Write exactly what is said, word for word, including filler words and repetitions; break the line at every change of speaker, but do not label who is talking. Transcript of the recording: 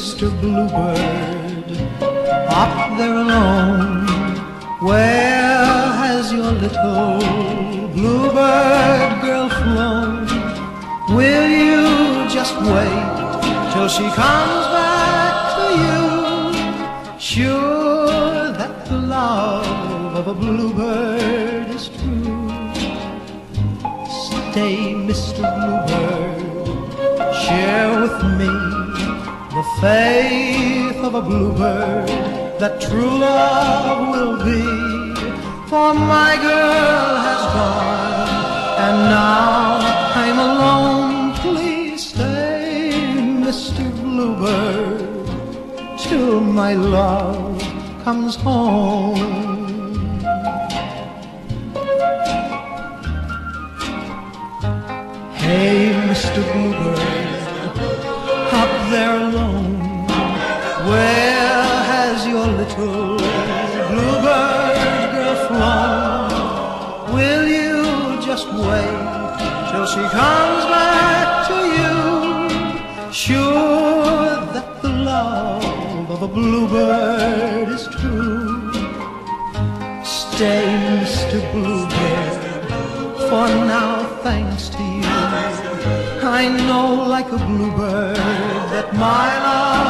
Mister Bluebird, up there alone, where has your little bluebird girl flown? Will you just wait till she comes back to you? Sure that the love of a bluebird is true. Stay, Mister Bluebird, share with me the faith of a bluebird that true love will be. For my girl has gone, and now I'm alone. Please stay, Mister Bluebird, till my love comes home. Hey, Mister Bluebird, up there alone, where has your little bluebird girl flown? Will you just wait till she comes back to you? Sure that the love of a bluebird is true. Stay, Mister Bluebird, for now, thanks to you, I know like a bluebird that my love